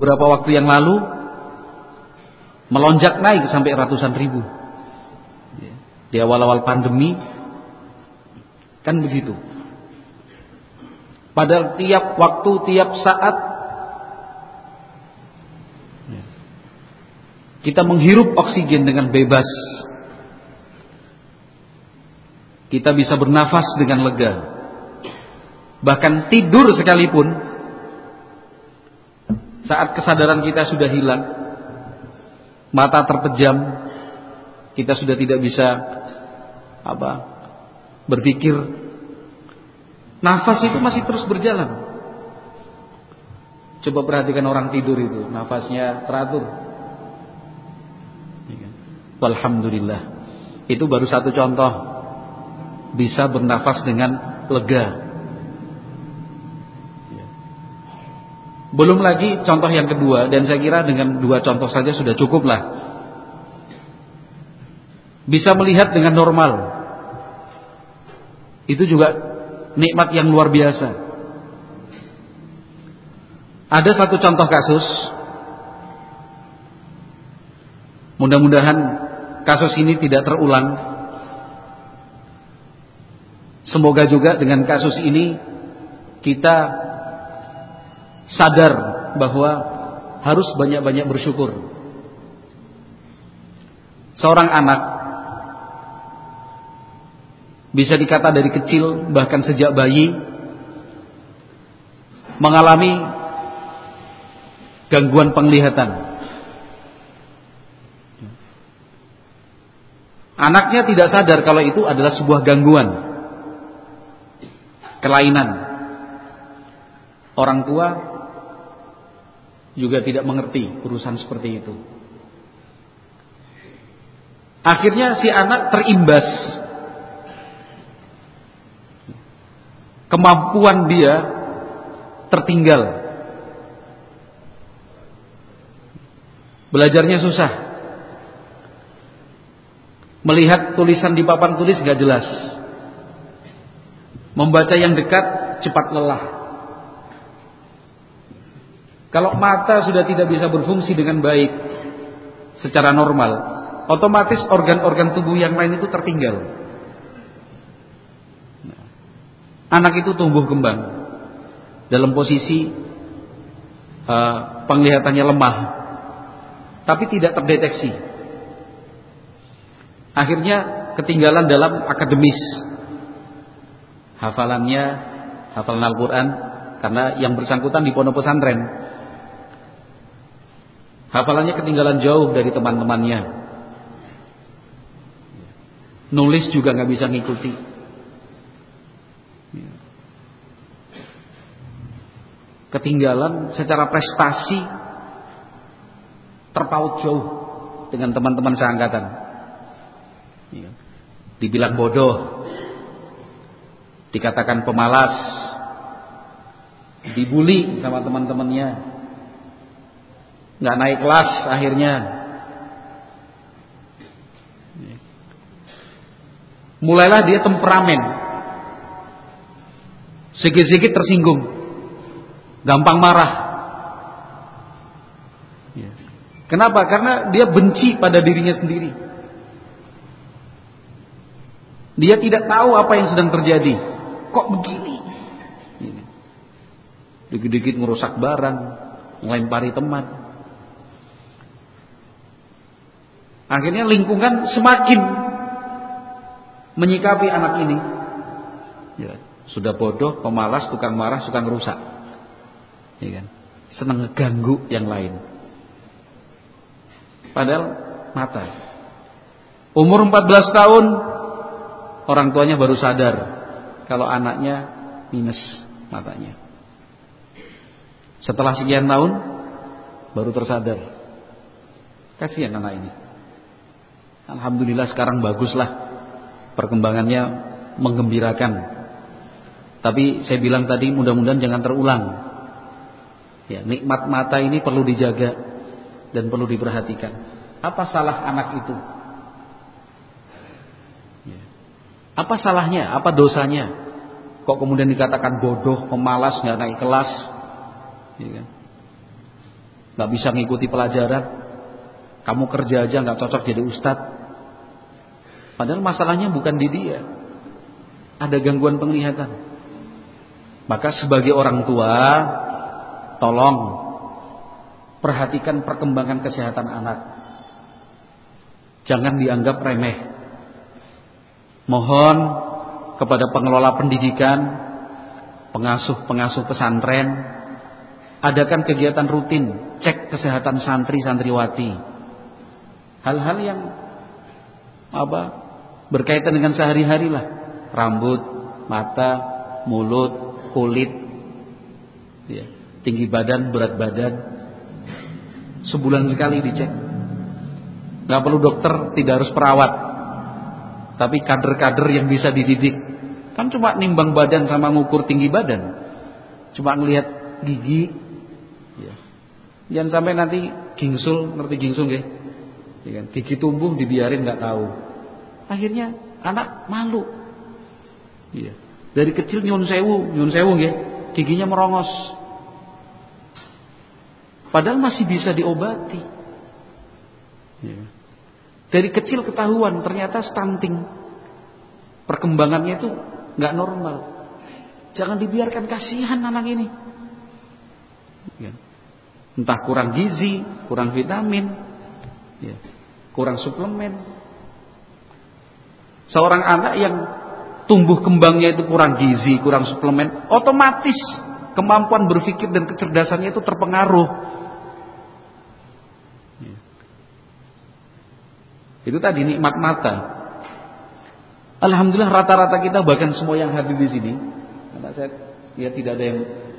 beberapa waktu yang lalu melonjak naik sampai ratusan ribu. Di awal-awal pandemi kan begitu. Padahal tiap waktu, tiap saat kita menghirup oksigen dengan bebas. Kita bisa bernafas dengan lega. Bahkan tidur sekalipun, saat kesadaran kita sudah hilang, mata terpejam, kita sudah tidak bisa berpikir, nafas itu masih terus berjalan. Coba perhatikan orang tidur itu, nafasnya teratur. Walhamdulillah. Itu baru satu contoh, bisa bernafas dengan lega. Belum lagi contoh yang kedua, dan saya kira dengan 2 contoh saja sudah cukup lah. Bisa melihat dengan normal. Itu juga nikmat yang luar biasa. Ada satu contoh kasus, mudah-mudahan kasus ini tidak terulang. Semoga juga dengan kasus ini kita sadar bahwa harus banyak-banyak bersyukur. Seorang anak bisa dikata dari kecil, bahkan sejak bayi, mengalami gangguan penglihatan. Anaknya tidak sadar kalau itu adalah sebuah gangguan, kelainan. Orang tua juga tidak mengerti urusan seperti itu. Akhirnya si anak terimbas. Kemampuan dia tertinggal. Belajarnya susah. Melihat tulisan di papan tulis gak jelas. Membaca yang dekat cepat lelah. Kalau mata sudah tidak bisa berfungsi dengan baik secara normal, otomatis organ-organ tubuh yang lain itu tertinggal. Anak itu tumbuh kembang dalam posisi penglihatannya lemah, tapi tidak terdeteksi. Akhirnya ketinggalan dalam akademis, hafalan Al-Quran, karena yang bersangkutan di pondok pesantren. Hafalannya ketinggalan jauh dari teman-temannya. Nulis juga gak bisa ngikuti. Ketinggalan secara prestasi, terpaut jauh dengan teman-teman seangkatan. Dibilang bodoh, dikatakan pemalas, dibully sama teman-temannya, nggak naik kelas akhirnya. Mulailah dia temperamen, sedikit-sedikit tersinggung, gampang marah. Kenapa? Karena dia benci pada dirinya sendiri. Dia tidak tahu apa yang sedang terjadi. Kok begini? Dikit-dikit merusak barang, melempari teman. Akhirnya lingkungan semakin menyikapi anak ini. Sudah bodoh, pemalas, tukang marah, tukang rusak. Senang ngeganggu yang lain. Padahal mata. Umur 14 tahun orang tuanya baru sadar kalau anaknya minus matanya. Setelah sekian tahun baru tersadar. Kasihan anak ini. Alhamdulillah sekarang baguslah, perkembangannya menggembirakan. Tapi saya bilang tadi, mudah-mudahan jangan terulang. Nikmat mata ini perlu dijaga dan perlu diperhatikan. Apa salah anak itu? Apa salahnya? Apa dosanya? Kok kemudian dikatakan bodoh, pemalas, nggak naik kelas? nggak bisa ngikuti pelajaran, kamu kerja aja nggak cocok jadi ustadz. Padahal masalahnya bukan di dia, ada gangguan penglihatan. Maka sebagai orang tua, tolong perhatikan perkembangan kesehatan anak. Jangan dianggap remeh. Mohon kepada pengelola pendidikan, pengasuh-pengasuh pesantren, adakan kegiatan rutin, cek kesehatan santri-santriwati. Hal-hal yang berkaitan dengan sehari-hari lah. Rambut, mata, mulut, kulit, ya, tinggi badan, berat badan. Sebulan sekali dicek. Gak perlu dokter, tidak harus perawat, tapi kader-kader yang bisa dididik. Kan cuma nimbang badan sama ngukur tinggi badan, cuma ngelihat gigi, ya. Jangan sampai nanti gingsul, ngerti gingsul nggih? Ya kan? Gigi tumbuh dibiarin nggak tahu, akhirnya anak malu. Ya. Dari kecil nyun sewu nggih, giginya merongos, padahal masih bisa diobati. Ya. Dari kecil ketahuan ternyata stunting, perkembangannya itu nggak normal. Jangan dibiarkan, kasihan anak ini. Ya. Entah kurang gizi, kurang vitamin, ya, kurang suplemen. Seorang anak yang tumbuh kembangnya itu kurang gizi, kurang suplemen, otomatis kemampuan berpikir dan kecerdasannya itu terpengaruh. Itu tadi nikmat mata. Alhamdulillah rata-rata kita, bahkan semua yang hadir di sini, karena saya lihat tidak ada yang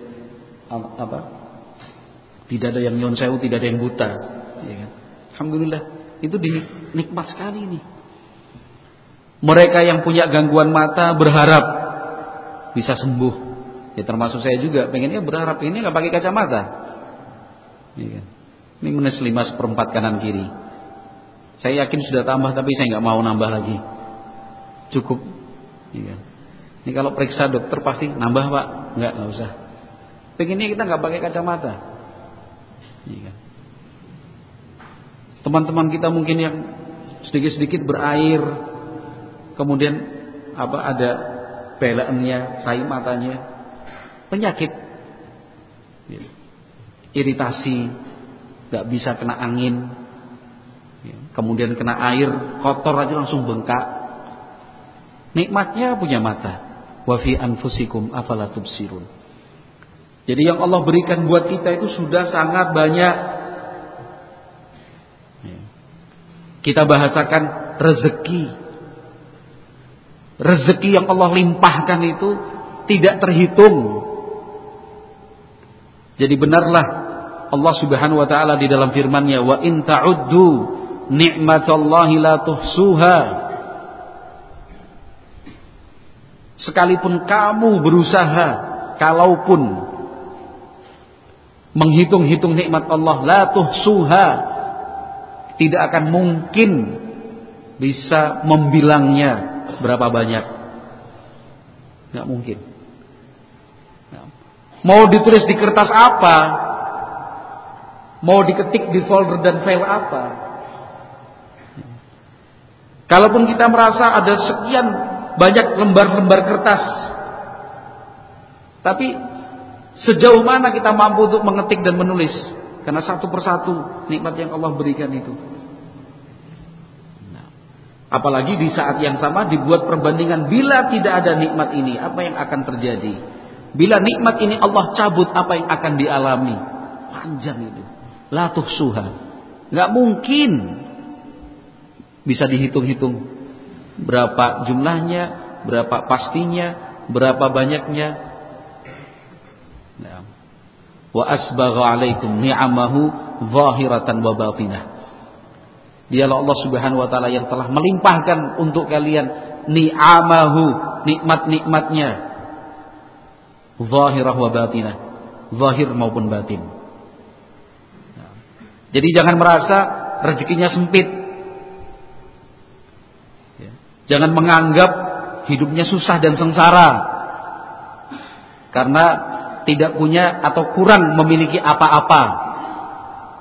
tidak ada yang nyon sewu, tidak ada yang buta, ya kan? Alhamdulillah, itu nikmat sekali ini. Mereka yang punya gangguan mata berharap bisa sembuh. Ya termasuk saya juga, pengennya berharap ini nggak pakai kacamata. Ya kan? Ini minus 5/4 kanan kiri. Saya yakin sudah tambah, tapi saya nggak mau nambah lagi. Cukup. Ya. Ini kalau periksa dokter pasti nambah pak, nggak usah. Pengennya kita nggak pakai kacamata. Ya. Teman-teman kita mungkin yang sedikit-sedikit berair, kemudian ada belaannya, rai matanya, penyakit, ya. Iritasi, nggak bisa kena angin. Kemudian kena air kotor aja langsung bengkak. Nikmatnya punya mata. Wa fi anfusikum afala tubsirun. Jadi yang Allah berikan buat kita itu sudah sangat banyak. Kita bahasakan rezeki. Rezeki yang Allah limpahkan itu tidak terhitung. Jadi benarlah Allah Subhanahu wa taala di dalam firman-Nya, wa in ta'uddu ni'matallahi la tuhsuha. Sekalipun kamu berusaha, kalaupun menghitung-hitung nikmat Allah, la tuhsuha, tidak akan mungkin bisa membilangnya berapa banyak. Nggak mungkin. Mau ditulis di kertas apa, mau diketik di folder dan file apa, kalaupun kita merasa ada sekian banyak lembar-lembar kertas, tapi sejauh mana kita mampu untuk mengetik dan menulis? Karena satu persatu nikmat yang Allah berikan itu. Apalagi di saat yang sama dibuat perbandingan, bila tidak ada nikmat ini, apa yang akan terjadi? Bila nikmat ini Allah cabut, apa yang akan dialami? Panjang itu. La tuhsuha. Nggak mungkin bisa dihitung-hitung berapa jumlahnya, berapa pastinya, berapa banyaknya. Wa asbagha 'alaikum ni'amahu zahiratan wa batinah. Dialah Allah Subhanahu wa taala yang telah melimpahkan untuk kalian ni'amahu, nikmat-nikmatnya, zahirah wa batinah, zahir maupun batin. Jadi jangan merasa rezekinya sempit. Jangan menganggap hidupnya susah dan sengsara karena tidak punya atau kurang memiliki apa-apa.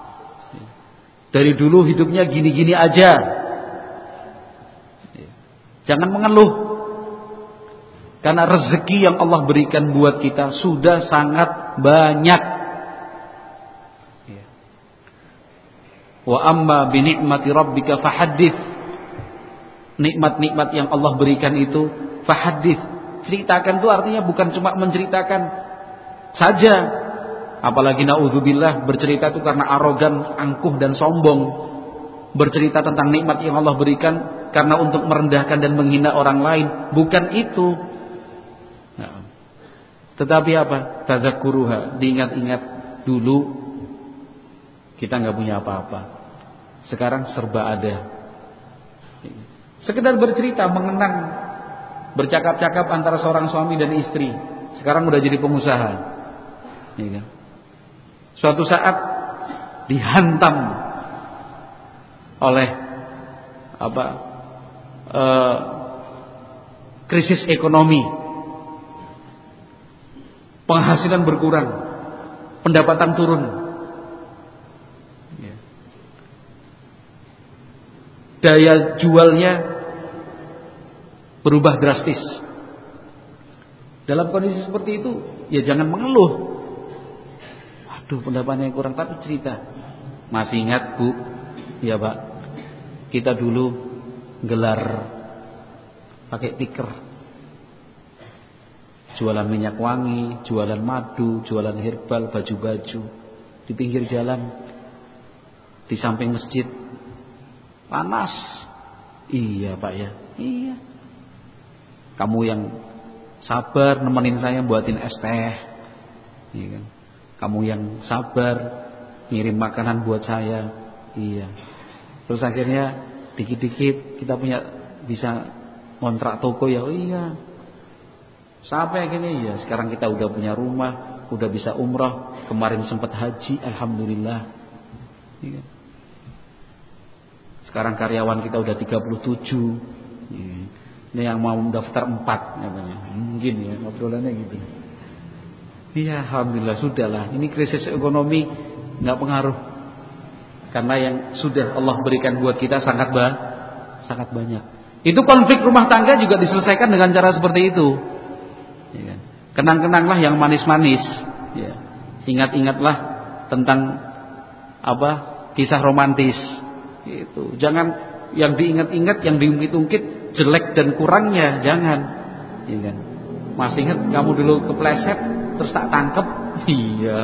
Dari dulu hidupnya gini-gini aja. Jangan mengeluh. Karena rezeki yang Allah berikan buat kita sudah sangat banyak. Wa amma bi ni'mati rabbika fahaddits. Nikmat-nikmat yang Allah berikan itu fahaddits. Ceritakan itu artinya bukan cuma menceritakan saja. Apalagi naudzubillah bercerita itu karena arogan, angkuh dan sombong. Bercerita tentang nikmat yang Allah berikan karena untuk merendahkan dan menghina orang lain, bukan itu. Nah, tetapi apa? Tadzakuruha, diingat-ingat dulu kita nggak punya apa-apa. Sekarang serba ada. Sekedar bercerita, mengenang, bercakap-cakap antara seorang suami dan istri. Sekarang udah jadi pengusaha. Ya kan? Suatu saat dihantam oleh krisis ekonomi, penghasilan berkurang, pendapatan turun, daya jualnya berubah drastis. Dalam kondisi seperti itu, ya jangan mengeluh. Waduh, pendapatannya kurang, tapi cerita. Masih ingat, Bu? Ya, Pak. Kita dulu gelar pakai tikar. Jualan minyak wangi, jualan madu, jualan herbal, baju-baju di pinggir jalan, di samping masjid. Panas. Iya, Pak ya. Iya. Kamu yang sabar nemenin saya buatin es teh. Iya kan? Kamu yang sabar ngirim makanan buat saya. Iya. Terus akhirnya dikit-dikit kita bisa kontrak toko ya. Oh iya. Sampai gini ya, sekarang kita udah punya rumah, udah bisa umrah, kemarin sempat haji, alhamdulillah. Iya. Sekarang karyawan kita udah 37. Iya. Ini yang mau daftar 4 katanya. Mungkin ya, obrolannya gitu. Iya, alhamdulillah sudahlah. Ini krisis ekonomi enggak pengaruh. Karena yang sudah Allah berikan buat kita sangat banyak. Itu konflik rumah tangga juga diselesaikan dengan cara seperti itu. Ya. Kenang-kenanglah yang manis-manis. Ya. Ingat-ingatlah tentang kisah romantis. Itu. Jangan yang diingat-ingat, yang diungkit-ungkit jelek dan kurangnya, jangan. Ya kan? Masih ingat kamu dulu kepleset terus tak tangkep? Iya.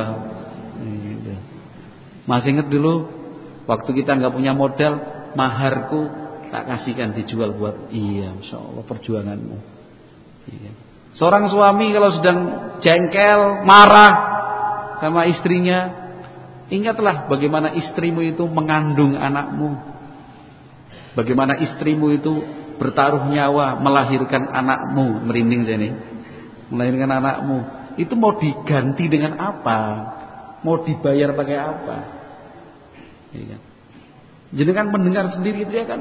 Masih ingat dulu waktu kita nggak punya modal, maharku tak kasihkan, dijual buat. Iya, insyaallah perjuanganmu. Iya. Seorang suami kalau sedang jengkel, marah sama istrinya, ingatlah bagaimana istrimu itu mengandung anakmu. Bagaimana istrimu itu bertaruh nyawa melahirkan anakmu. Merinding saya nih. Melahirkan anakmu. Itu mau diganti dengan apa? Mau dibayar pakai apa? Ya. Jadi kan mendengar sendiri dia kan.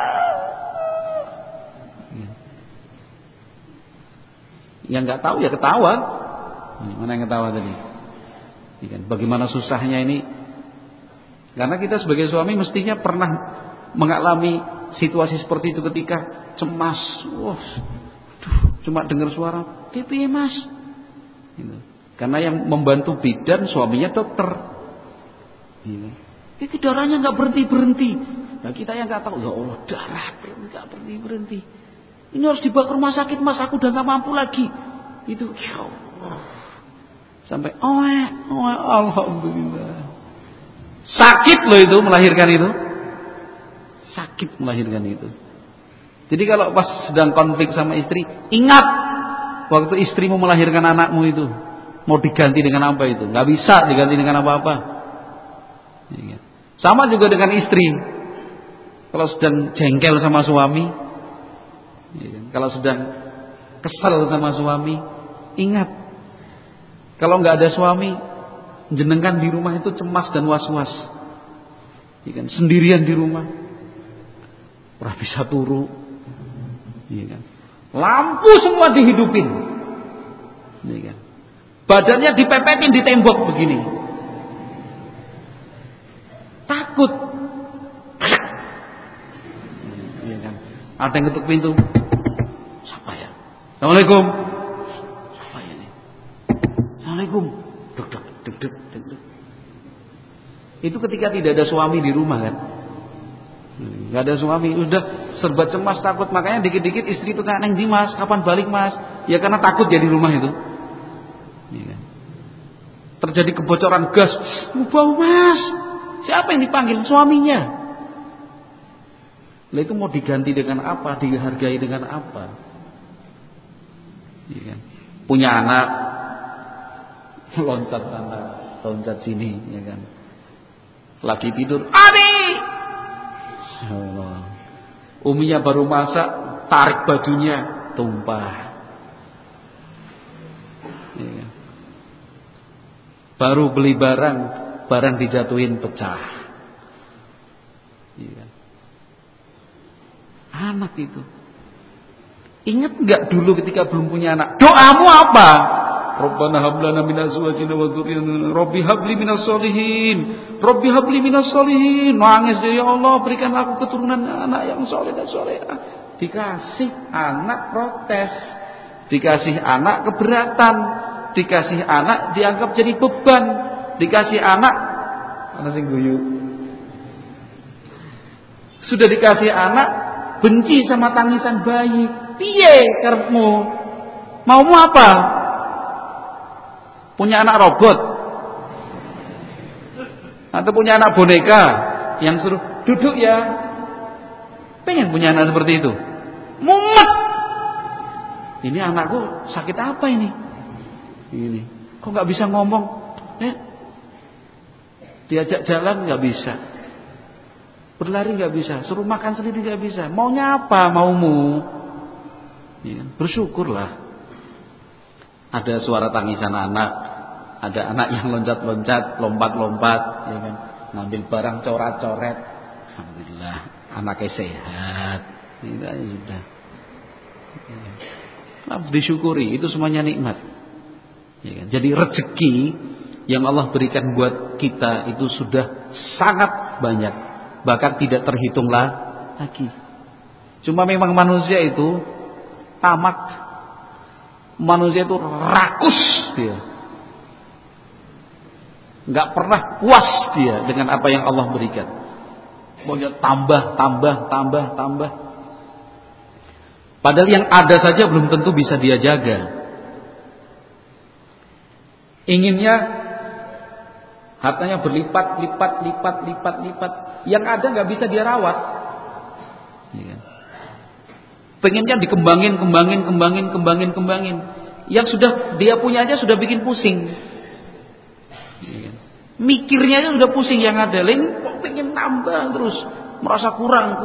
Yang nggak tahu ya ketawa. Mana yang ketawa tadi? Ya kan? Bagaimana susahnya ini? Karena kita sebagai suami mestinya pernah mengalami situasi seperti itu ketika cemas. Wah, cuma dengar suara, "Pipi Mas." Gitu. Karena yang membantu bidan suaminya dokter. Gitu. Ini darahnya nggak berhenti. Nah kita yang nggak tahu, ya Allah darah nggak berhenti. Ini harus dibawa ke rumah sakit Mas, aku udah nggak mampu lagi. Itu, ya Allah. Sampai alhamdulillah. Sakit loh itu melahirkan itu. Sakit melahirkan itu. Jadi kalau pas sedang konflik sama istri, ingat waktu istrimu melahirkan anakmu itu, mau diganti dengan apa itu? Nggak bisa diganti dengan apa-apa. Sama juga dengan istri. Kalau sedang jengkel sama suami, kalau sedang kesal sama suami, ingat kalau nggak ada suami, jenengan di rumah itu cemas dan was-was. Sendirian di rumah, ora bisa turu. Lampu semua dihidupin. Badannya dipepetin di tembok begini. Takut Ada yang ketuk pintu. Siapa ya? Assalamualaikum. Siapa ya ini? Assalamualaikum. Deg deg. Itu ketika tidak ada suami di rumah kan? Gak ada suami, udah serba cemas, takut. Makanya dikit-dikit istri itu tanya, "Neng di Mas, kapan balik Mas?" Ya karena takut jadi rumah itu. Ya. Terjadi kebocoran gas, bau Mas. Siapa yang dipanggil? Suaminya. Lah itu mau diganti dengan apa? Dihargai dengan apa? Ya. Punya anak, loncat sana, loncat sini, ya kan? Lagi tidur, "Adik!" Uminya baru masak, tarik bajunya, tumpah. Ya. Baru beli barang dijatuhin pecah. Ya. Anak itu. Ingat enggak dulu ketika belum punya anak? Doamu apa? Rabbana hab lana min azwajina wa dzurriyyatina Rabbi habli minas sholihin. Rabbi habli minas sholihin. Nangis dia, "Ya Allah, berikan aku keturunan anak yang saleh dan salehah." Dikasih anak protes. Dikasih anak keberatan. Dikasih anak dianggap jadi beban. Dikasih anak ana sing guyu. Sudah dikasih anak benci sama tangisan bayi. Piye karepmu? Maumu apa? Punya anak robot atau punya anak boneka yang suruh duduk ya? Pengen punya anak seperti itu? Mumet. Ini anakku sakit apa ini? Ini kok nggak bisa ngomong? Diajak jalan nggak bisa, berlari nggak bisa, suruh makan sendiri nggak bisa. Maunya apa? Maumu? Ya, bersyukurlah. Ada suara tangisan anak, ada anak yang loncat-loncat, lompat-lompat, ya kan, ngambil barang coret-coret. Alhamdulillah, anaknya sehat. Itu aja sudah. Ya. Disyukuri, itu semuanya nikmat. Ya kan? Jadi rezeki yang Allah berikan buat kita itu sudah sangat banyak, bahkan tidak terhitung lagi. Cuma memang manusia itu tamak. Manusia itu rakus dia, nggak pernah puas dia dengan apa yang Allah berikan. Maunya tambah. Padahal yang ada saja belum tentu bisa dia jaga. Inginnya hartanya berlipat. Yang ada nggak bisa dia rawat. Pengennya dikembangin. Yang sudah dia punya aja sudah bikin pusing. Mikirnya aja sudah pusing yang ada. Lain kok pengen nambah terus, merasa kurang.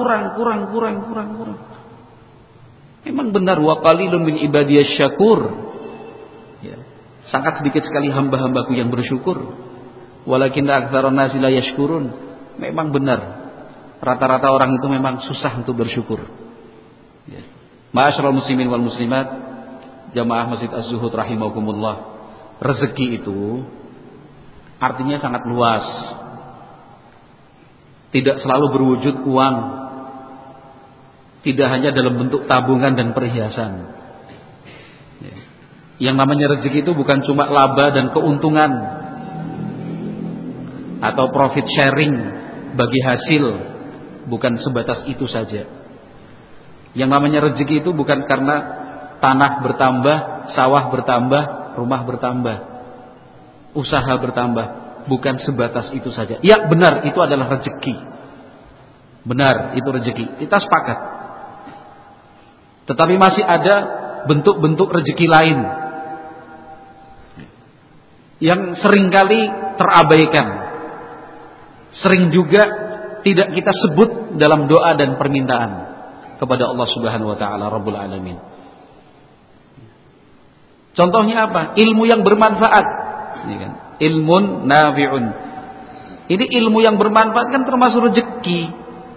Memang benar, wa qalilun min ibadiyasy syakur. Ya. Sangat sedikit sekali hamba-hambaku yang bersyukur. Walakinna aktsarun nasi la yashkurun. Memang benar. Rata-rata orang itu memang susah untuk bersyukur. Ya. Ma'asyiral muslimin wal muslimat, jamaah Masjid Az-Zuhud rahimakumullah. Rezeki itu artinya sangat luas. Tidak selalu berwujud uang. Tidak hanya dalam bentuk tabungan dan perhiasan. Ya. Yang namanya rezeki itu bukan cuma laba dan keuntungan atau profit sharing bagi hasil. Bukan sebatas itu saja. Yang namanya rezeki itu bukan karena tanah bertambah, sawah bertambah, rumah bertambah, usaha bertambah. Bukan sebatas itu saja. Ya benar, itu adalah rezeki. Benar, itu rezeki. Kita sepakat. Tetapi masih ada bentuk-bentuk rezeki lain yang seringkali terabaikan. Sering juga tidak kita sebut dalam doa dan permintaan kepada Allah Subhanahu wa taala Rabbul Alamin. Contohnya apa? Ilmu yang bermanfaat. Ini kan, ilmun nafi'un. Ini ilmu yang bermanfaat kan termasuk rezeki.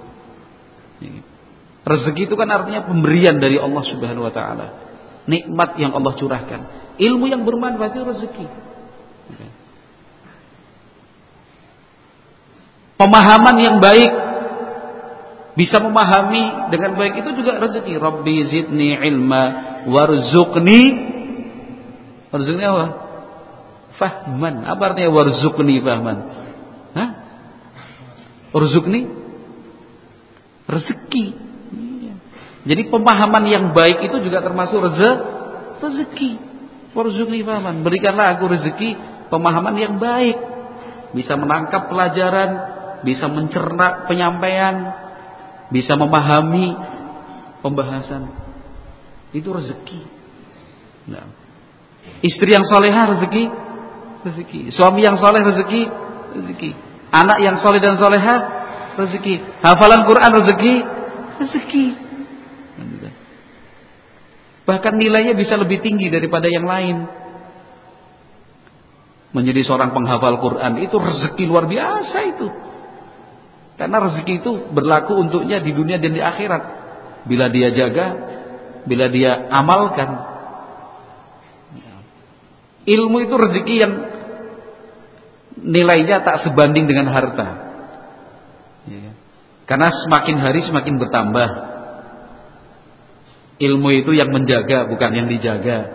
Rezeki itu kan artinya pemberian dari Allah Subhanahu wa taala. Nikmat yang Allah curahkan. Ilmu yang bermanfaat itu rezeki. Pemahaman yang baik bisa memahami dengan baik, itu juga rezeki. Rabbi zidni ilma warzuqni. Warzuqni apa? Fahman. Apa artinya warzuqni fahman? Hah? Warzuqni rezeki. Jadi pemahaman yang baik itu juga termasuk rezeki. Warzuqni fahman. Berikanlah aku rezeki pemahaman yang baik. Bisa menangkap pelajaran, bisa mencerna penyampaian, bisa memahami pembahasan. Itu rezeki. Nah. Istri yang salehah rezeki. Suami yang saleh rezeki. Anak yang saleh dan salehah rezeki. Hafalan Quran rezeki. Bahkan nilainya bisa lebih tinggi daripada yang lain. Menjadi seorang penghafal Quran itu rezeki luar biasa itu. Karena rezeki itu berlaku untuknya di dunia dan di akhirat. Bila dia jaga, bila dia amalkan. Ilmu itu rezeki yang nilainya tak sebanding dengan harta. Karena semakin hari semakin bertambah. Ilmu itu yang menjaga, bukan yang dijaga.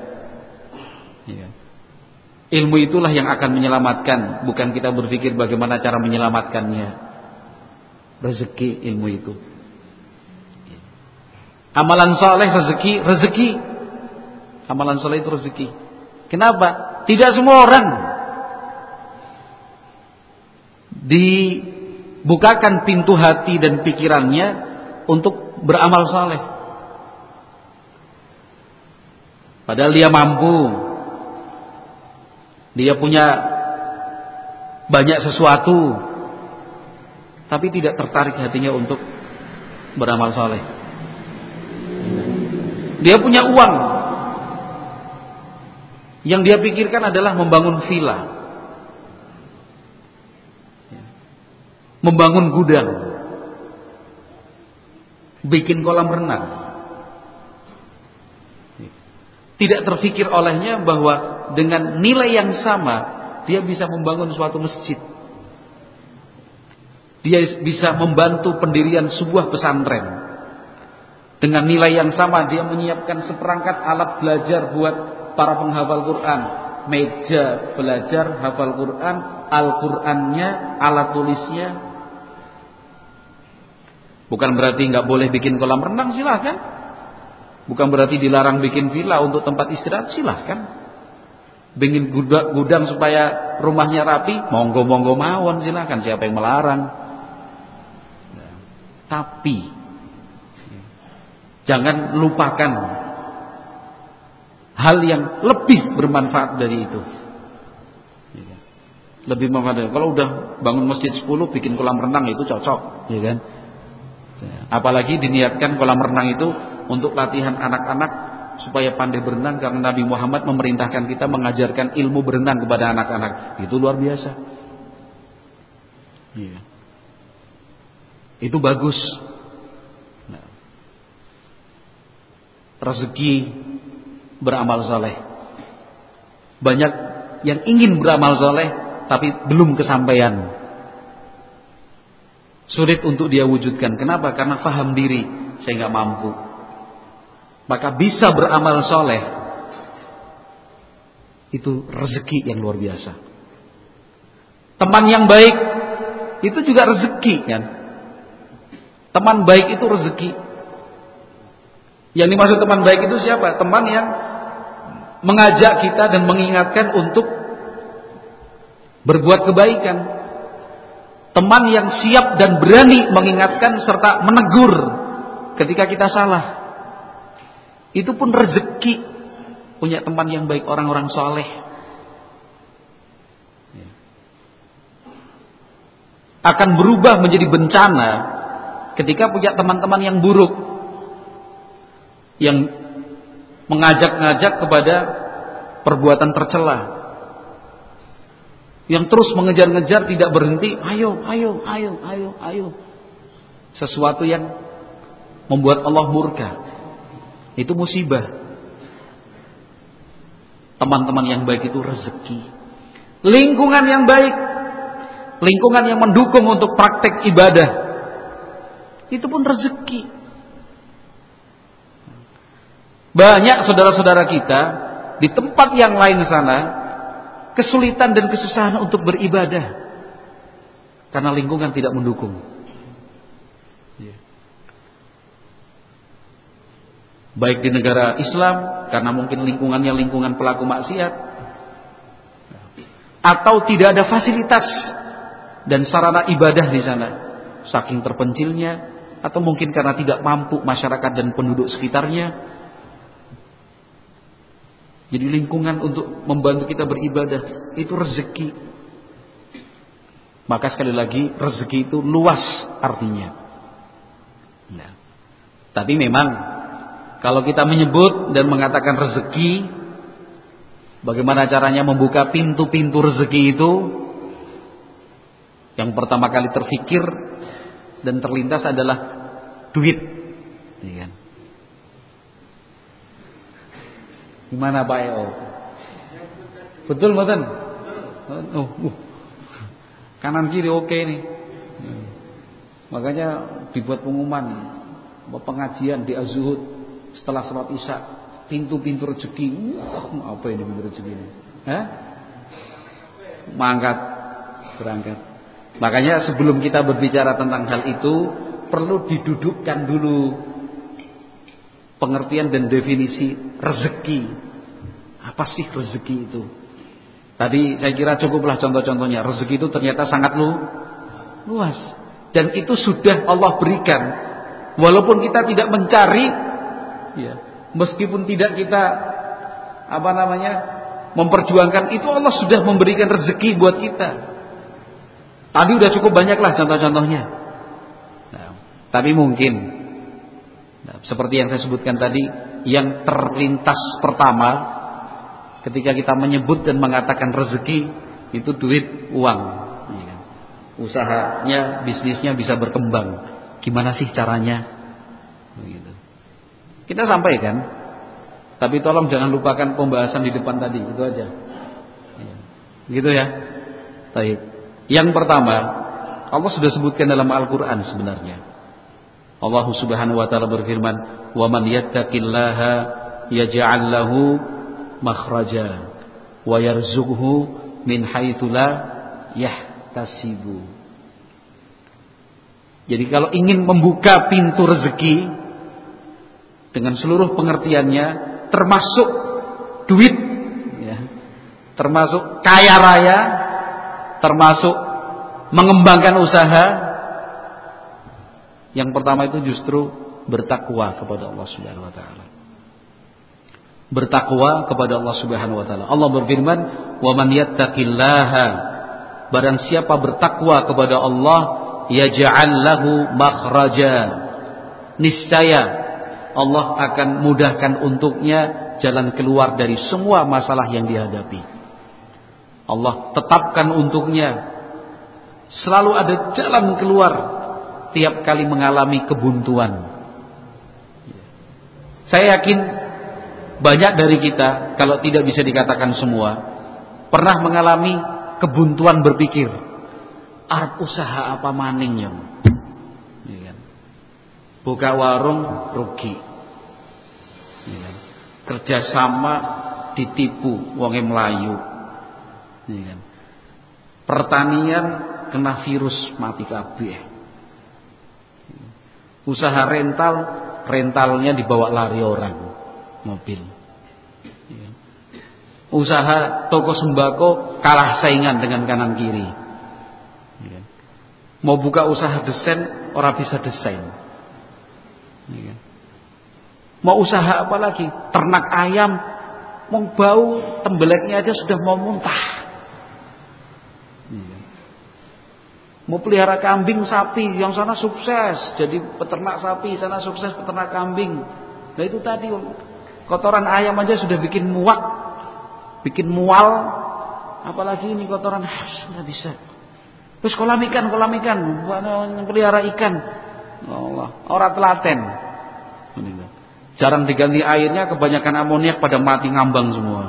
Ilmu itulah yang akan menyelamatkan, bukan kita berpikir bagaimana cara menyelamatkannya. Rezeki ilmu itu. Amalan soleh rezeki. Amalan soleh itu rezeki. Kenapa? Tidak semua orang dibukakan pintu hati dan pikirannya untuk beramal soleh. Padahal dia mampu, dia punya banyak sesuatu, tapi tidak tertarik hatinya untuk beramal soleh. Dia punya uang, yang dia pikirkan adalah membangun villa, membangun gudang, bikin kolam renang. Tidak terfikir olehnya bahwa dengan nilai yang sama dia bisa membangun suatu masjid. Dia bisa membantu pendirian sebuah pesantren. Dengan nilai yang sama dia menyiapkan seperangkat alat belajar buat para penghafal Quran. Meja belajar hafal Quran, Al-Qurannya, alat tulisnya. Bukan berarti nggak boleh bikin kolam renang, silakan. Bukan berarti dilarang bikin villa untuk tempat istirahat, silahkan. Bikin gudang supaya rumahnya rapi, monggo mawon, silahkan. Siapa yang melarang? Tapi jangan lupakan hal yang lebih bermanfaat dari itu. Lebih bermanfaat. Kalau udah bangun masjid 10, bikin kolam renang itu cocok, ya kan? Apalagi diniatkan kolam renang itu untuk latihan anak-anak supaya pandai berenang, karena Nabi Muhammad memerintahkan kita mengajarkan ilmu berenang kepada anak-anak. Itu luar biasa. Iya. Itu bagus. Nah, rezeki beramal saleh. Banyak yang ingin beramal saleh tapi belum kesampaian. Sulit untuk dia wujudkan. Kenapa? Karena paham diri, saya nggak mampu. Maka bisa beramal soleh, itu rezeki yang luar biasa. Teman yang baik itu juga rezeki, kan? Teman baik itu rezeki. Yang dimaksud teman baik itu siapa? Teman yang mengajak kita dan mengingatkan untuk berbuat kebaikan. Teman yang siap dan berani mengingatkan serta menegur ketika kita salah. Itu pun rezeki, punya teman yang baik, orang-orang soleh. Akan berubah menjadi bencana ketika punya teman-teman yang buruk, yang mengajak-ngajak kepada perbuatan tercela, yang terus mengejar-ngejar tidak berhenti. Ayo. Sesuatu yang membuat Allah murka. Itu musibah. Teman-teman yang baik itu rezeki. Lingkungan yang baik, lingkungan yang mendukung untuk praktek ibadah, Itu pun rezeki. Banyak saudara-saudara kita di tempat yang lain sana kesulitan dan kesusahan untuk beribadah karena lingkungan tidak mendukung. Baik di negara Islam karena mungkin lingkungannya lingkungan pelaku maksiat, atau tidak ada fasilitas dan sarana ibadah di sana saking terpencilnya, atau mungkin karena tidak mampu masyarakat dan penduduk sekitarnya. Jadi lingkungan untuk membantu kita beribadah itu rezeki. Maka sekali lagi rezeki itu luas artinya. Nah, tapi memang kalau kita menyebut dan mengatakan rezeki, bagaimana caranya membuka pintu-pintu rezeki itu? Yang pertama kali terfikir dan terlintas adalah duit. Ya kan? Gimana Pak Eo? Betul mboten? Kanan kiri oke nih. Makanya dibuat pengumuman pengajian di Az-Zuhud setelah salat Isya, pintu-pintu rezeki. Apa ini pintu rezeki ini? Berangkat. Makanya sebelum kita berbicara tentang hal itu, perlu didudukkan dulu pengertian dan definisi rezeki. Apa sih rezeki itu? Tadi saya kira cukuplah contoh-contohnya. Rezeki itu ternyata sangat luas. Dan itu sudah Allah berikan. Walaupun kita tidak mencari, ya, meskipun tidak kita memperjuangkan, itu Allah sudah memberikan rezeki buat kita. Tadi udah cukup banyaklah contoh-contohnya. Nah, tapi mungkin seperti yang saya sebutkan tadi, yang terlintas pertama ketika kita menyebut dan mengatakan rezeki itu duit, uang, ya kan? Usahanya, bisnisnya bisa berkembang. Gimana sih caranya? Begitu. Kita sampaikan, tapi tolong jangan lupakan pembahasan di depan tadi, itu aja. Gitu ya. Baik. Yang pertama, Allah sudah sebutkan dalam Al-Quran sebenarnya. Allah Subhanahu wa ta'ala berfirman, "Wa man yattaqillaha yaj'al lahu makhraja wa yarzuqhu min haitsu la yahtasibu." Jadi kalau ingin membuka pintu rezeki dengan seluruh pengertiannya, termasuk duit, ya, termasuk kaya raya, termasuk mengembangkan usaha, yang pertama itu justru bertakwa kepada Allah Subhanahu wa taala. Bertakwa kepada Allah Subhanahu wa taala. Allah berfirman, "Wa man yattaqillaha", barang siapa bertakwa kepada Allah, yaj'al lahu makhraja, niscaya Allah akan mudahkan untuknya jalan keluar dari semua masalah yang dihadapi. Allah tetapkan untuknya selalu ada jalan keluar tiap kali mengalami kebuntuan. Saya yakin banyak dari kita, kalau tidak bisa dikatakan semua, pernah mengalami kebuntuan berpikir, arep usaha apa maning ya? Buka warung rugi, kerjasama ditipu wonge melayu, pertanian kena virus mati kabeh, usaha rentalnya dibawa lari orang mobil, usaha toko sembako kalah saingan dengan kanan kiri, mau buka usaha desain orang bisa desain. Mau usaha apa lagi? Ternak ayam, mau bau tembeleknya aja sudah mau muntah. Mau pelihara kambing, sapi, yang sana sukses jadi peternak sapi, sana sukses peternak kambing. Nah itu tadi, kotoran ayam aja sudah bikin muak, bikin mual, apalagi ini kotoran, sudah bisa. Terus kolam ikan, pelihara ikan, Allah, orang telaten. Jarang diganti airnya, kebanyakan amoniak pada mati ngambang semua.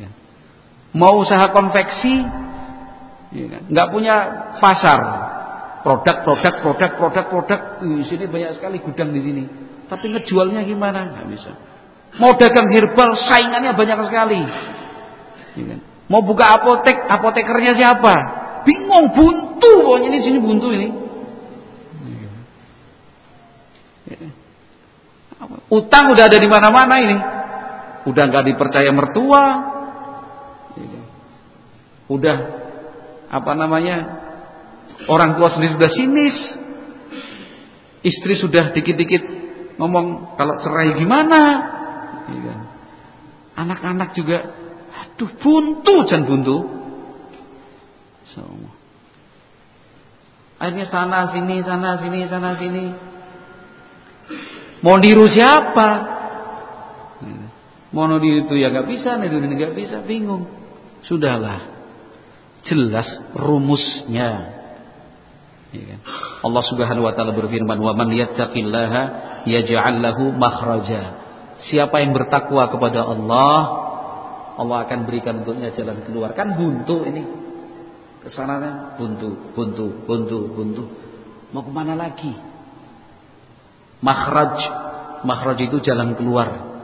Mau usaha konveksi, nggak punya pasar, Produk. Di sini banyak sekali gudang di sini. Tapi ngejualnya gimana? Nggak bisa. Mau dagang herbal, saingannya banyak sekali. Mau buka apotek, apotekernya siapa? Bingung, buntu. Pokoknya ini sini buntu ini. Utang udah ada di mana-mana ini. Udah nggak dipercaya mertua. Udah orang tua sendiri sudah sinis. Istri sudah dikit-dikit ngomong kalau cerai gimana. Anak-anak juga aduh buntu. Akhirnya sana sini. Mau niru siapa? Mau niru itu ya nggak bisa, niru ini nggak bisa, bingung. Sudahlah, jelas rumusnya. Allah Subhanahu wa taala berfirman, "Wa man yattaqillaha yaj'al lahu makhraja." Siapa yang bertakwa kepada Allah, Allah akan berikan untuknya jalan keluar. Kan buntu ini. Kesananya buntu. Mau kemana lagi? Makhraj itu jalan keluar.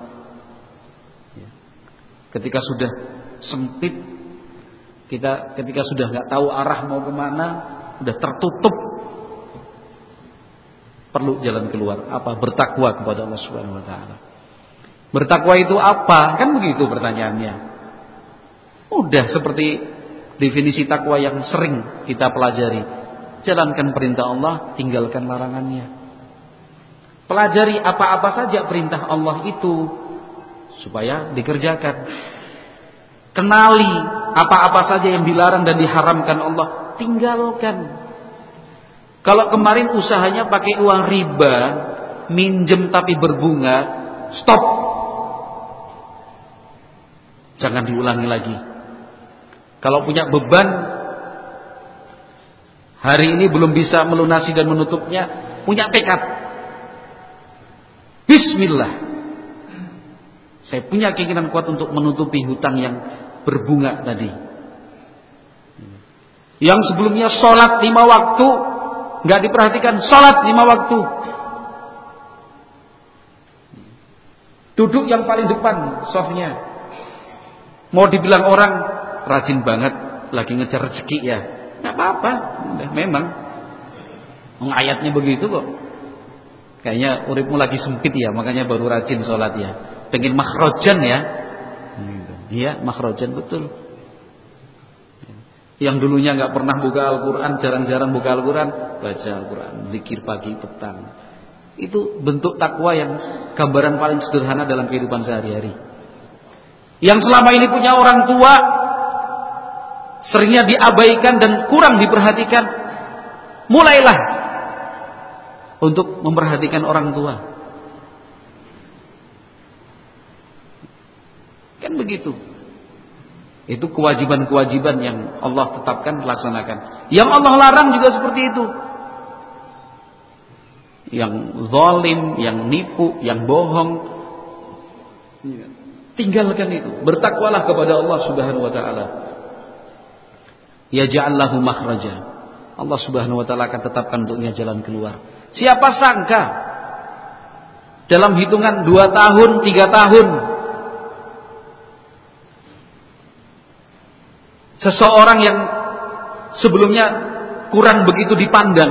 Ketika sudah sempit, ketika sudah nggak tahu arah mau kemana, sudah tertutup, perlu jalan keluar. Apa? Bertakwa kepada Allah Subhanahu wa taala. Bertakwa itu apa? Kan begitu pertanyaannya. Udah seperti definisi takwa yang sering kita pelajari. Jalankan perintah Allah, tinggalkan larangannya. Pelajari apa-apa saja perintah Allah itu supaya dikerjakan. Kenali apa-apa saja yang dilarang dan diharamkan Allah, tinggalkan. Kalau kemarin usahanya pakai uang riba, minjem tapi berbunga, stop. Jangan diulangi lagi. Kalau punya beban, hari ini belum bisa melunasi dan menutupnya, punya tekad. Bismillah. Saya punya keinginan kuat untuk menutupi hutang yang berbunga tadi. Yang sebelumnya sholat 5 waktu, nggak diperhatikan, sholat 5 waktu. Duduk yang paling depan softnya. Mau dibilang orang rajin banget, lagi ngejar rezeki ya, nggak apa-apa, memang ayatnya begitu kok. Kayaknya uripmu lagi sempit ya, makanya baru rajin sholat ya. Pengen makhrojan ya, iya makhrojan betul. Yang dulunya nggak pernah buka Al-Quran, jarang-jarang buka Al-Quran, baca Al-Quran, zikir pagi petang. Itu bentuk takwa yang gambaran paling sederhana dalam kehidupan sehari-hari. Yang selama ini punya orang tua, seringnya diabaikan dan kurang diperhatikan, mulailah untuk memperhatikan orang tua. Kan begitu. Itu kewajiban-kewajiban yang Allah tetapkan, laksanakan. Yang Allah larang juga seperti itu. Yang zalim, yang nipu, yang bohong, tinggalkan itu. Bertakwalah kepada Allah Subhanahu wa taala. Yaj'al lahu makhraja. Allah Subhanahu wa taala akan tetapkan untuknya jalan keluar. Siapa sangka dalam hitungan 2 tahun, 3 tahun seseorang yang sebelumnya kurang begitu dipandang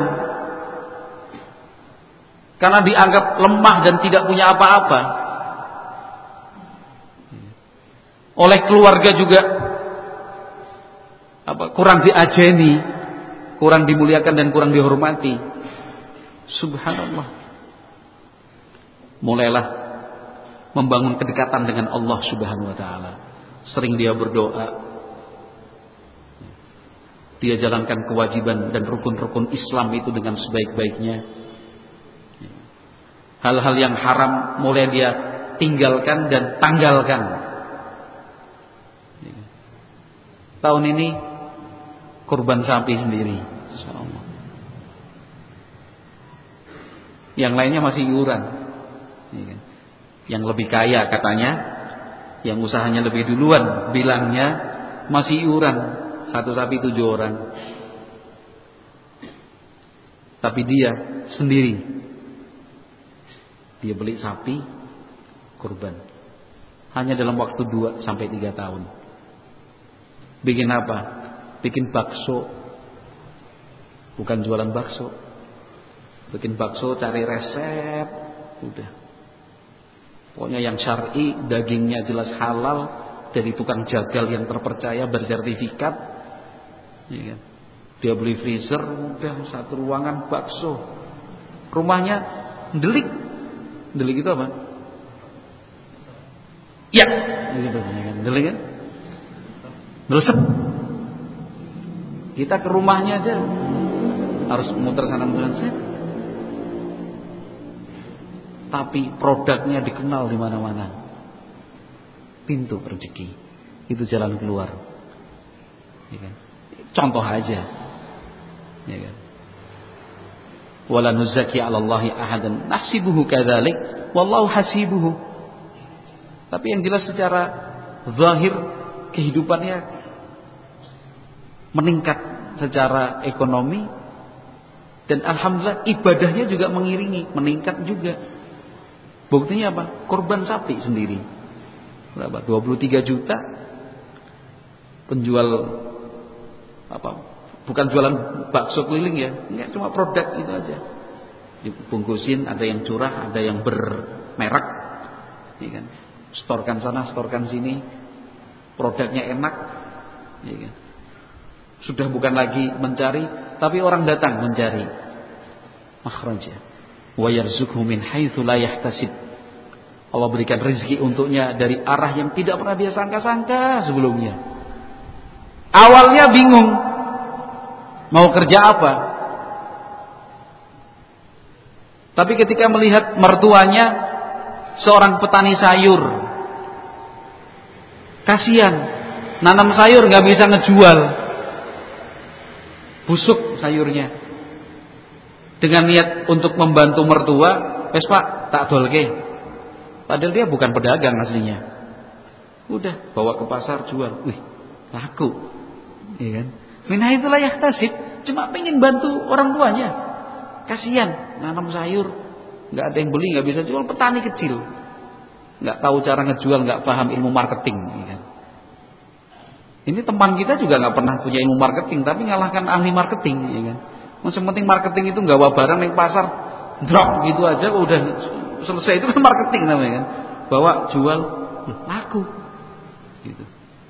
karena dianggap lemah dan tidak punya apa-apa, oleh keluarga juga kurang diajeni, kurang dimuliakan dan kurang dihormati. Subhanallah. Mulailah membangun kedekatan dengan Allah Subhanahu wa taala. Sering dia berdoa. Dia jalankan kewajiban dan rukun-rukun Islam itu dengan sebaik-baiknya. Hal-hal yang haram mulai dia tinggalkan dan tanggalkan. Tahun ini kurban sapi sendiri, insyaallah. Yang lainnya masih iuran. Yang lebih kaya katanya, yang usahanya lebih duluan bilangnya masih iuran. 1 sapi 7 orang. Tapi dia sendiri. Dia beli sapi kurban. Hanya dalam waktu 2 sampai 3 tahun. Bikin apa? Bikin bakso. Bukan jualan bakso. Bikin bakso, cari resep. Udah. Pokoknya yang syar'i, dagingnya jelas halal, dari tukang jagal yang terpercaya, bersertifikat. Ya kan? Dia beli freezer, udah 1 ruangan bakso. Rumahnya delik. Delik itu apa? Ya, gitu kan. Delik kan? Delesep. Kita ke rumahnya aja harus muter sana muter sana. Tapi produknya dikenal di mana-mana. Pintu rezeki. Itu jalan keluar. Ya kan? Contoh aja. Ya kan? Wala nuzaki 'ala Allahi ahadan nahsibuhu kadzalik wallahu hasibuhu. Tapi yang jelas secara zahir kehidupannya meningkat secara ekonomi dan alhamdulillah ibadahnya juga mengiringi, meningkat juga. Buktinya apa? Korban sapi sendiri. Berapa? 23 juta. Penjual apa? Bukan jualan bakso keliling ya. Enggak, cuma produk itu aja. Dibungkusin, ada yang curah, ada yang bermerek. Ya kan? Storkan sana, storkan sini. Produknya enak. Ya kan? Sudah bukan lagi mencari, tapi orang datang mencari makhraja. Wa yarzuqhu min haitsu la yahtasib. Allah berikan rezeki untuknya dari arah yang tidak pernah dia sangka-sangka sebelumnya. Awalnya bingung mau kerja apa. Tapi ketika melihat mertuanya seorang petani sayur, kasihan, nanam sayur nggak bisa ngejual, busuk sayurnya. Dengan niat untuk membantu mertua, wes Pak, tak dolke. Padahal dia bukan pedagang aslinya. Udah bawa ke pasar jual, wih laku, iya kan? Minah itulah yahtasib, cuma pengen bantu orang tuanya. Kasihan, nanam sayur, nggak ada yang beli, nggak bisa jual, petani kecil, nggak tahu cara ngejual, nggak paham ilmu marketing. Iya kan? Ini teman kita juga nggak pernah punya ilmu marketing, tapi ngalahkan ahli marketing, iya kan? Yang penting marketing itu gawa barang di pasar, drop gitu aja, udah selesai, itu kan marketing namanya kan. Bawa jual, laku, gitu.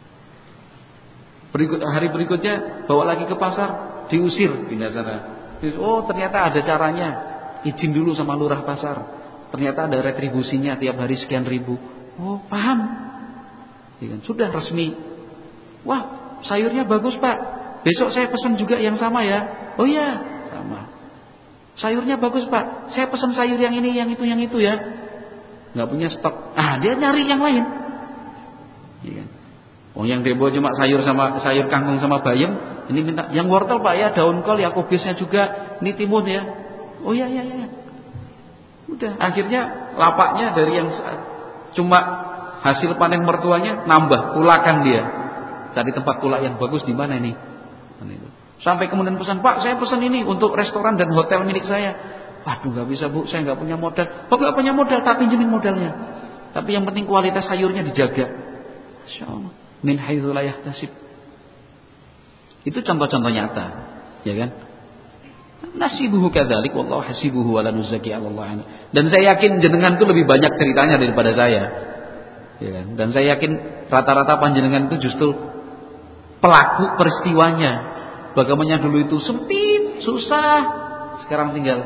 Hari berikutnya bawa lagi ke pasar, diusir pindah sana. Oh ternyata ada caranya, izin dulu sama lurah pasar. Ternyata ada retribusinya tiap hari sekian ribu. Oh paham, ya kan? Sudah resmi. Wah sayurnya bagus Pak, besok saya pesan juga yang sama ya. Oh iya sama. Sayurnya bagus Pak, saya pesan sayur yang ini, yang itu ya. Nggak punya stok. Dia nyari yang lain. Ya kan? Oh yang dia bawa cuma sayur sama sayur kangkung sama bayam, ini minta yang wortel Pak ya, daun kol ya, kubisnya juga, ini timun ya. Oh iya. Udah akhirnya lapaknya dari yang cuma hasil panen mertuanya nambah, kulakan dia. Cari tempat kulak yang bagus di mana ini? Sampai kemudian pesan, Pak saya pesan ini untuk restoran dan hotel milik saya. Waduh nggak bisa Bu, saya nggak punya modal. Oh nggak punya modal, tak pinjemin modalnya. Tapi yang penting kualitas sayurnya dijaga. Masya Allah. Min haitsu la yahtasib. Itu contoh-contoh nyata, ya kan? Nasibuhu kadzalik wallahu hasibuhu wa la nuzaki 'ala Allah. Dan saya yakin jenengan itu lebih banyak ceritanya daripada saya. Ya kan? Dan saya yakin rata-rata panjenengan itu justru pelaku peristiwanya. Bagaimana dulu itu sempit, susah, sekarang tinggal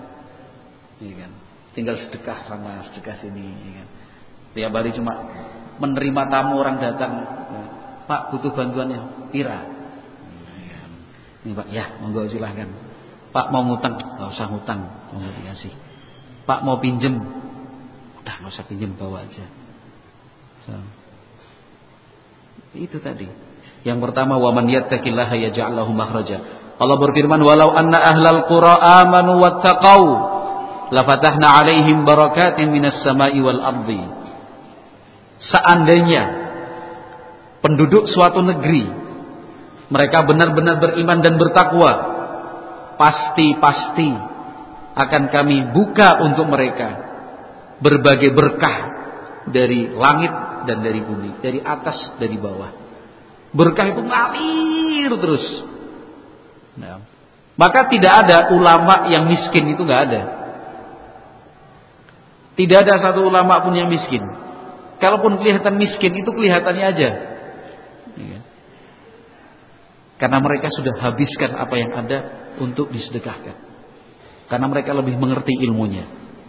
sedekah sana, sedekah sini, ya kan? Tiap hari cuma menerima tamu orang datang, Pak butuh bantuannya, pira? Ini Pak, ya monggo silahkan. Pak mau ngutang, nggak usah ngutang, monggo dikasih. Pak mau pinjem, udah nggak usah pinjem, bawa aja. Itu tadi. Yang pertama, wa man yattaqillaha yaj'al lahu makhraja. Allah berfirman, walau anna ahlal qura amanu wattaqau lafatahna 'alaihim barakatin minas sama'i wal ardi. Seandainya penduduk suatu negeri mereka benar-benar beriman dan bertakwa, pasti akan kami buka untuk mereka berbagai berkah dari langit dan dari bumi, dari atas, dari bawah. Berkah itu ngalir terus. Nah, maka tidak ada ulama yang miskin, itu nggak ada. Tidak ada satu ulama pun yang miskin. Kalaupun kelihatan miskin, itu kelihatannya aja. Karena mereka sudah habiskan apa yang ada untuk disedekahkan. Karena mereka lebih mengerti ilmunya.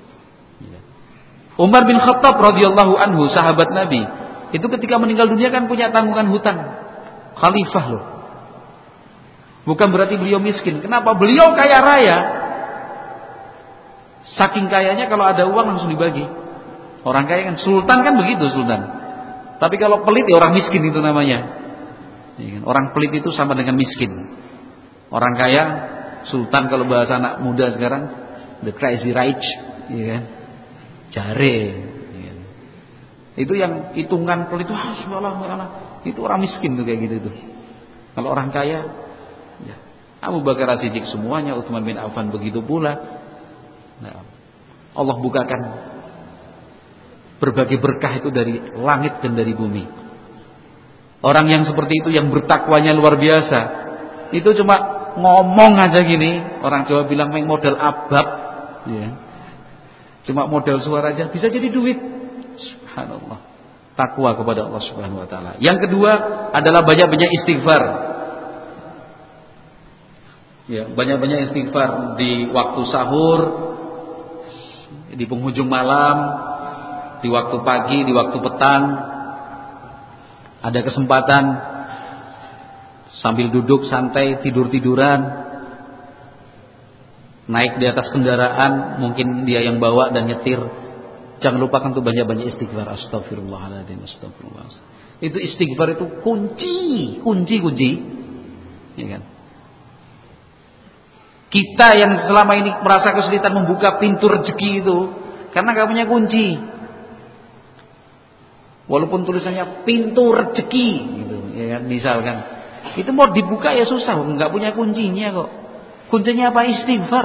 Umar bin Khattab radhiyallahu anhu, sahabat Nabi, itu ketika meninggal dunia kan punya tanggungan hutang. Khalifah loh. Bukan berarti beliau miskin. Kenapa? Beliau kaya raya. Saking kayanya kalau ada uang langsung dibagi. Orang kaya kan, sultan kan begitu, sultan. Tapi kalau pelit ya orang miskin itu namanya. Orang pelit itu sama dengan miskin. Orang kaya, sultan kalau bahasa anak muda sekarang, the crazy rich, ya kan? Jare. Ya kan? Itu yang hitungan pelit itu, itu orang miskin tuh kayak gitu tuh. Kalau orang kaya, ya, Abu Bakar As-Siddiq semuanya, Utsman bin Affan begitu pula. Nah, Allah bukakan berbagai berkah itu dari langit dan dari bumi. Orang yang seperti itu, yang bertakwanya luar biasa, itu cuma ngomong aja gini, orang Jawa bilang main modal abab, ya. Cuma modal suara aja bisa jadi duit. Subhanallah. Takwa kepada Allah Subhanahu wa taala. Yang kedua adalah banyak-banyak istighfar. Ya, banyak-banyak istighfar di waktu sahur, di penghujung malam, di waktu pagi, di waktu petang. Ada kesempatan sambil duduk santai, tidur-tiduran, naik di atas kendaraan, mungkin dia yang bawa dan nyetir, jangan lupakan tuh banyak-banyak istighfar. Astagfirullahaladzim, astagfirullah. Itu istighfar itu kunci, ya kan? Kita yang selama ini merasa kesulitan membuka pintu rezeki itu karena gak punya kunci. Walaupun tulisannya pintu rezeki gitu, ya kan, misalkan itu mau dibuka ya susah, nggak punya kuncinya kok. Kuncinya apa? Istighfar.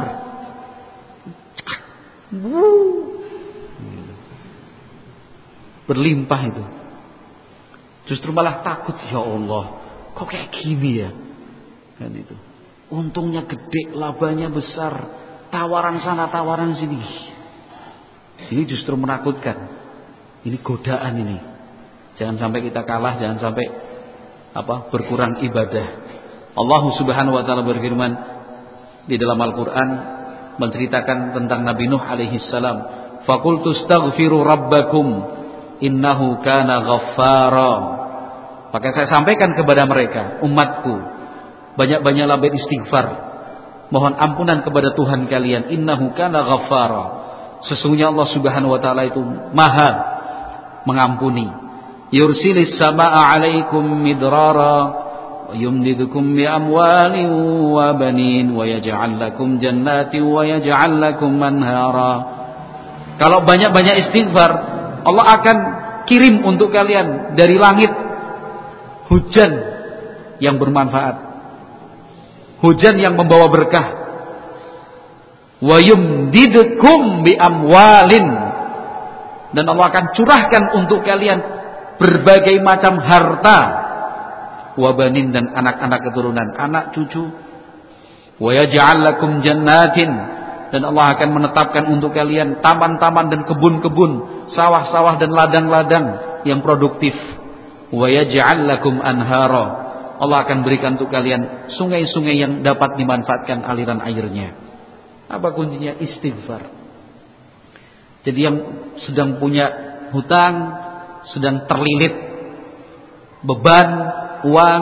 Berlimpah itu. Justru malah takut, ya Allah, kok kayak gini ya? Kan itu. Untungnya gede, labanya besar, tawaran sana, tawaran sini. Ini justru menakutkan. Ini godaan ini. Jangan sampai kita kalah, jangan sampai berkurang ibadah. Allah Subhanahu wa taala berfirman di dalam Al-Qur'an menceritakan tentang Nabi Nuh alaihi salam, "Faqultu astaghfiru rabbakum innahu kana ghaffara." Maka saya sampaikan kepada mereka, umatku, banyak-banyaklah beristighfar, mohon ampunan kepada Tuhan kalian, innahu kana ghaffara. Sesungguhnya Allah Subhanahu wa taala itu Maha mengampuni. Yursilis samaa'a 'alaikum midrara wa yumdidukum bi amwalin wa banin wa yaj'al lakum jannatin wa yaj'al lakum anhara. Kalau banyak-banyak istighfar, Allah akan kirim untuk kalian dari langit hujan yang bermanfaat. Hujan yang membawa berkah. Wa yumdidukum bi amwalin, dan Allah akan curahkan untuk kalian berbagai macam harta, wabanin, dan anak-anak keturunan, anak cucu. Wa yaj'al lakum jannatin, dan Allah akan menetapkan untuk kalian taman-taman dan kebun-kebun, sawah-sawah dan ladang-ladang yang produktif. Wa yaj'al lakum anhara, Allah akan berikan untuk kalian sungai-sungai yang dapat dimanfaatkan aliran airnya. Apa kuncinya? Istighfar. Jadi yang sedang punya hutang, sedang terlilit beban uang,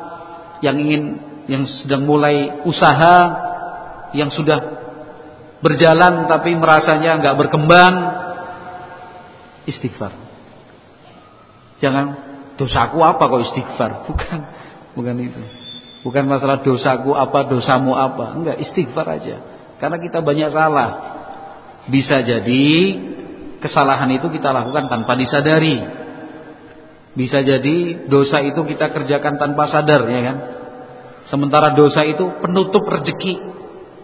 yang sedang mulai usaha, yang sudah berjalan tapi merasanya nggak berkembang, istighfar. Jangan dosaku apa kok istighfar, bukan itu. Bukan masalah dosaku apa, dosamu apa, enggak, istighfar aja. Karena kita banyak salah. Bisa jadi kesalahan itu kita lakukan tanpa disadari. Bisa jadi dosa itu kita kerjakan tanpa sadar, ya kan? Sementara dosa itu penutup rezeki.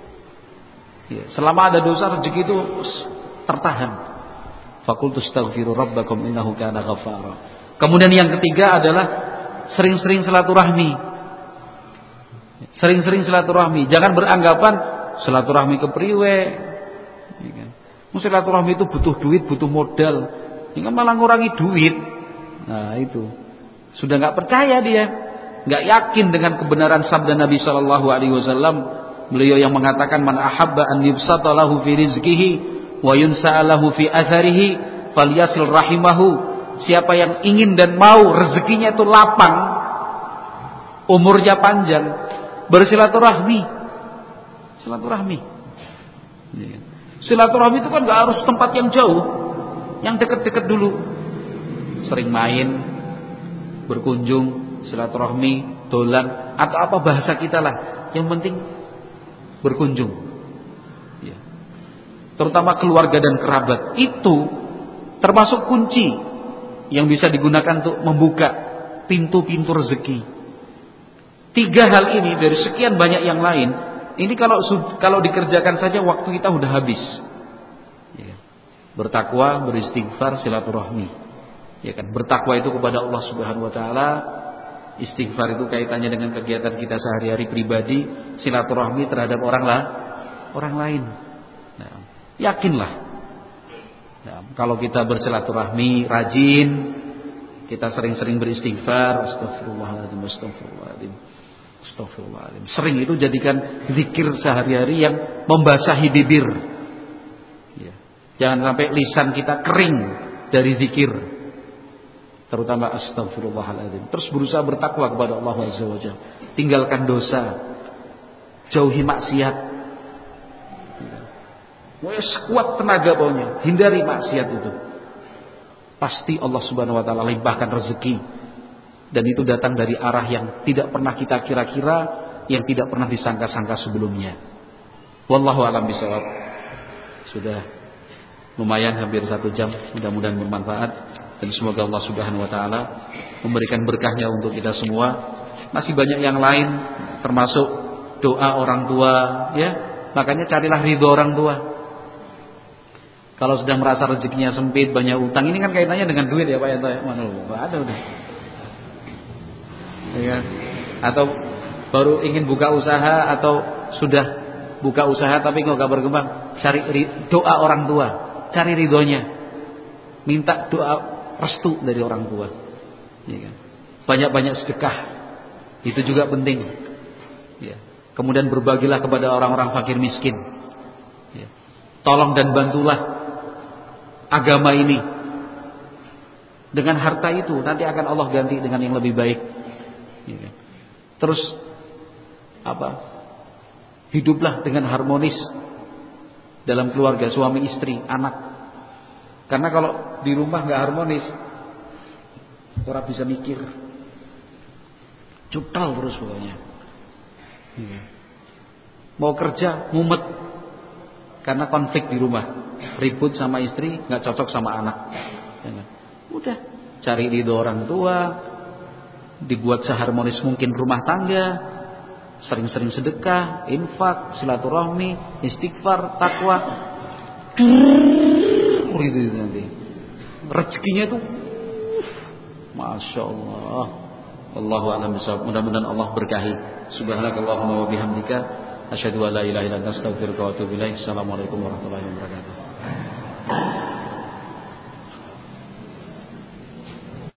Ya, selama ada dosa rezeki itu tertahan. Faqultu astaghfiru rabbakum innahu kana ghaffara. Kemudian yang ketiga adalah sering-sering silaturahmi. Sering-sering silaturahmi. Jangan beranggapan silaturahmi kepriwe. Ya kan? Silaturahmi itu butuh duit, butuh modal. Ini malah ngurangi duit. Nah, itu. Sudah enggak percaya dia. Enggak yakin dengan kebenaran sabda Nabi sallallahu alaihi wasallam. Beliau yang mengatakan man ahabba an yubsata lahu fi rizqihi wa yunsa'a lahu fi atharihi falyasil rahimahu. Siapa yang ingin dan mau rezekinya itu lapang, umurnya panjang, bersilaturahmi. Silaturahmi. Silaturahmi itu kan enggak harus tempat yang jauh, yang dekat-dekat dulu. Sering main, berkunjung, silaturahmi, dolan, atau apa bahasa kita lah. Yang penting berkunjung. Ya. Terutama keluarga dan kerabat. Itu termasuk kunci yang bisa digunakan untuk membuka pintu-pintu rezeki. 3 hal ini dari sekian banyak yang lain. Ini kalau dikerjakan saja waktu kita udah habis. Ya. Bertakwa, beristighfar, silaturahmi. Ya kan, bertakwa itu kepada Allah Subhanahu wa taala, istighfar itu kaitannya dengan kegiatan kita sehari-hari pribadi, silaturahmi terhadap orang lain. Nah, yakinlah. Nah, kalau kita bersilaturahmi rajin, kita sering-sering beristighfar, astagfirullahaladzim, astagfirullahaladzim, astagfirullahaladzim. Sering itu jadikan zikir sehari-hari yang membasahi bibir. Ya. Jangan sampai lisan kita kering dari zikir, terutama astagfirullahaladzim. Terus berusaha bertakwa kepada Allah Azza wa Jalla. Tinggalkan dosa, jauhi maksiat. Wes kuat tenaga pokoknya, hindari maksiat itu. Pasti Allah Subhanahu wa taala limpahkan rezeki, dan itu datang dari arah yang tidak pernah kita kira-kira, yang tidak pernah disangka-sangka sebelumnya. Wallahu a'lam bishawab. Sudah lumayan hampir 1 jam, mudah-mudahan bermanfaat. Dan semoga Allah Subhanahu wa taala memberikan berkahnya untuk kita semua. Masih banyak yang lain, termasuk doa orang tua, ya. Makanya carilah ridho orang tua. Kalau sedang merasa rezekinya sempit, banyak utang, ini kan kaitannya dengan duit ya Pak ya. Mana enggak ada udah. Ya. Atau baru ingin buka usaha, atau sudah buka usaha tapi enggak berkembang, cari doa orang tua, cari ridhonya. Minta doa restu dari orang tua. Ya kan? Banyak-banyak sedekah. Itu juga penting. Ya. Kemudian berbagilah kepada orang-orang fakir miskin. Ya. Tolong dan bantulah agama ini. Dengan harta itu nanti akan Allah ganti dengan yang lebih baik. Ya kan? Terus hiduplah dengan harmonis dalam keluarga, suami istri, anak. Karena kalau di rumah nggak harmonis, orang bisa mikir, cutal terus pokoknya. Mau kerja mumet karena konflik di rumah, ribut sama istri, nggak cocok sama anak. Udah, cari ridho orang tua, dibuat seharmonis mungkin rumah tangga, sering-sering sedekah, infak, silaturahmi, istighfar, takwa. Itu nanti rezekinya itu Masya Allah. Allahu a'lam bishawab. Mudah-mudahan Allah berkahi. Subhanakallahumma wa bihamdika asyhadu an la ilaha illa anta astaghfiruka wa atubu ilaik. Assalamualaikum warahmatullahi wabarakatuh.